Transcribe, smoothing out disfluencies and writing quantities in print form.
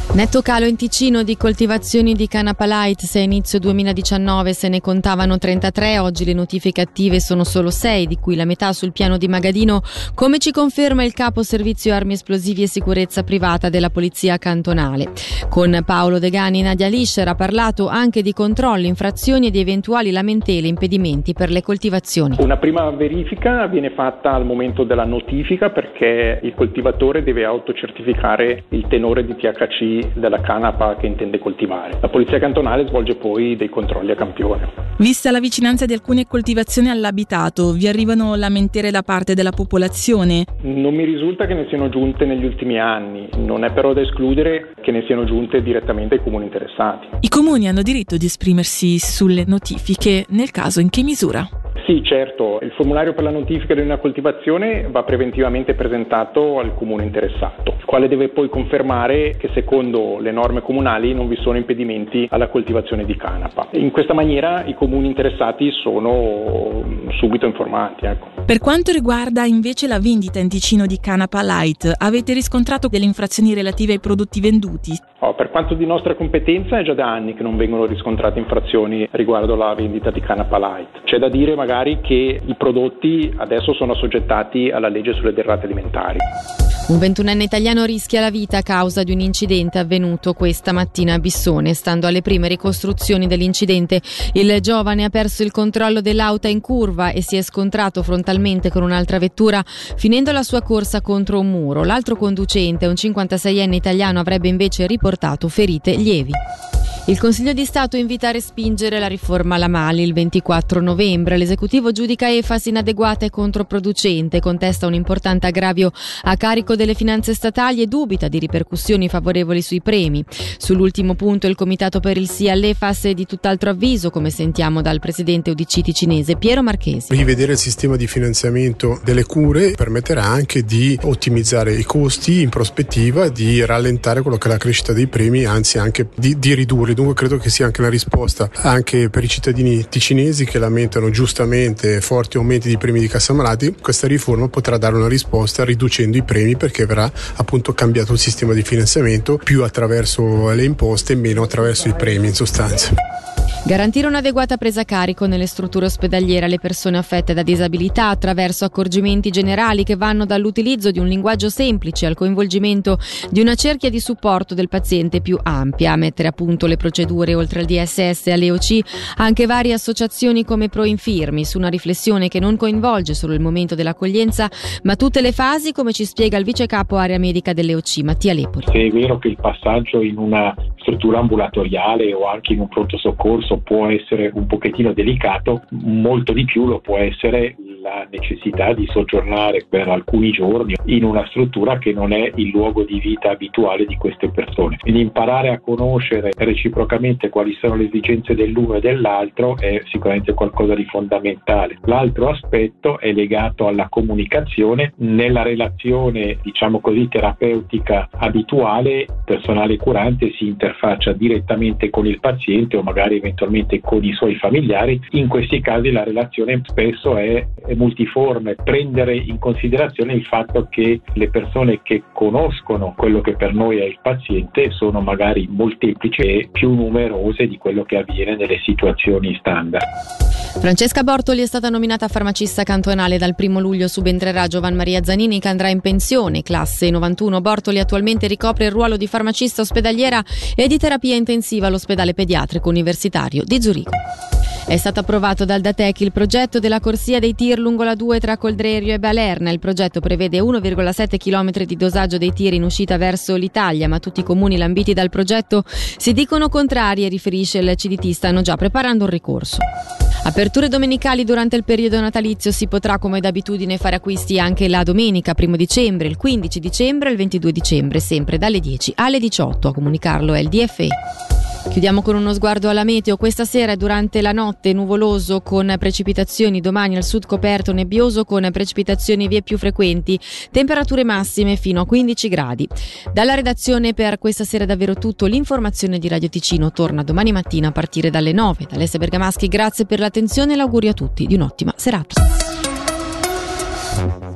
Netto calo in Ticino di coltivazioni di canapa light. Se a inizio 2019 se ne contavano 33, oggi le notifiche attive sono solo 6, di cui la metà sul piano di Magadino, come ci conferma il capo servizio armi esplosivi e sicurezza privata della polizia cantonale. Con Paolo Degani, Nadia Lischer ha parlato anche di controlli, infrazioni e di eventuali lamentele, impedimenti per le coltivazioni. Una prima verifica viene fatta al momento della notifica, perché il coltivatore deve autocertificare il tenore di THC della canapa che intende coltivare. La polizia cantonale svolge poi dei controlli a campione. Vista la vicinanza di alcune coltivazioni all'abitato, vi arrivano lamentele da parte della popolazione? Non mi risulta che ne siano giunte negli ultimi anni, non è però da escludere che ne siano giunte direttamente ai comuni interessati. I comuni hanno diritto di esprimersi sulle notifiche, nel caso in che misura? Sì, certo, il formulario per la notifica di una coltivazione va preventivamente presentato al comune interessato, il quale deve poi confermare che secondo le norme comunali non vi sono impedimenti alla coltivazione di canapa. In questa maniera i comuni interessati sono subito informati. Per quanto riguarda invece la vendita in Ticino di canapa light, avete riscontrato delle infrazioni relative ai prodotti venduti? Per quanto di nostra competenza è già da anni che non vengono riscontrate infrazioni riguardo la vendita di canapa light. C'è da dire magari che i prodotti adesso sono assoggettati alla legge sulle derrate alimentari. Un 21enne italiano rischia la vita a causa di un incidente avvenuto questa mattina a Bissone. Stando alle prime ricostruzioni dell'incidente, il giovane ha perso il controllo dell'auto in curva e si è scontrato frontalmente con un'altra vettura, finendo la sua corsa contro un muro. L'altro conducente, un 56enne italiano, avrebbe invece riportato ferite lievi. Il Consiglio di Stato invita a respingere la riforma alla Mali il 24 novembre. L'esecutivo giudica EFAS inadeguata e controproducente, contesta un importante aggravio a carico delle finanze statali e dubita di ripercussioni favorevoli sui premi. Sull'ultimo punto il Comitato per il sì all'EFAS è di tutt'altro avviso, come sentiamo dal presidente UDC ticinese Piero Marchesi. Rivedere il sistema di finanziamento delle cure permetterà anche di ottimizzare i costi in prospettiva, di rallentare quello che è la crescita dei premi, anzi anche di ridurre. Dunque credo che sia anche una risposta anche per i cittadini ticinesi che lamentano giustamente forti aumenti di premi di cassamalati. Questa riforma potrà dare una risposta riducendo i premi, perché verrà appunto cambiato il sistema di finanziamento, più attraverso le imposte e meno attraverso i premi in sostanza. Garantire un'adeguata presa a carico nelle strutture ospedaliere alle persone affette da disabilità attraverso accorgimenti generali che vanno dall'utilizzo di un linguaggio semplice al coinvolgimento di una cerchia di supporto del paziente più ampia. A mettere a punto le procedure oltre al DSS e all'EOC anche varie associazioni come Proinfirmis, una riflessione che non coinvolge solo il momento dell'accoglienza ma tutte le fasi, come ci spiega il vice capo area medica dell'EOC Mattia Lepori. Se è vero che il passaggio in una struttura ambulatoriale o anche in un pronto soccorso può essere un pochettino delicato, molto di più lo può essere la necessità di soggiornare per alcuni giorni in una struttura che non è il luogo di vita abituale di queste persone. Quindi imparare a conoscere reciprocamente quali sono le esigenze dell'uno e dell'altro è sicuramente qualcosa di fondamentale. L'altro aspetto è legato alla comunicazione. Nella relazione, diciamo così, terapeutica abituale, il personale curante si interfaccia direttamente con il paziente o magari eventualmente con i suoi familiari. In questi casi la relazione spesso è multiforme, prendere in considerazione il fatto che le persone che conoscono quello che per noi è il paziente sono magari molteplici e più numerose di quello che avviene nelle situazioni standard. Francesca Bortoli è stata nominata farmacista cantonale. Dal 1 luglio subentrerà Giovan Maria Zanini, che andrà in pensione, classe 91. Bortoli attualmente ricopre il ruolo di farmacista ospedaliera e di terapia intensiva all'ospedale pediatrico universitario di Zurigo. È stato approvato dal Datec il progetto della corsia dei tir lungo la 2 tra Coldrerio e Balerna. Il progetto prevede 1,7 km di dosaggio dei tir in uscita verso l'Italia, ma tutti i comuni lambiti dal progetto si dicono contrari, e riferisce il CDT stanno già preparando un ricorso. Aperture domenicali durante il periodo natalizio. Si potrà come d'abitudine fare acquisti anche la domenica 1 dicembre, il 15 dicembre e il 22 dicembre, sempre dalle 10 alle 18. A comunicarlo è il DFE. Chiudiamo con uno sguardo alla meteo. Questa sera e durante la notte nuvoloso con precipitazioni, domani al sud coperto nebbioso con precipitazioni vie più frequenti, temperature massime fino a 15 gradi. Dalla redazione per questa sera è davvero tutto. L'informazione di Radio Ticino torna domani mattina a partire dalle 9. Da Alessia Bergamaschi grazie per l'attenzione e l'augurio a tutti di un'ottima serata.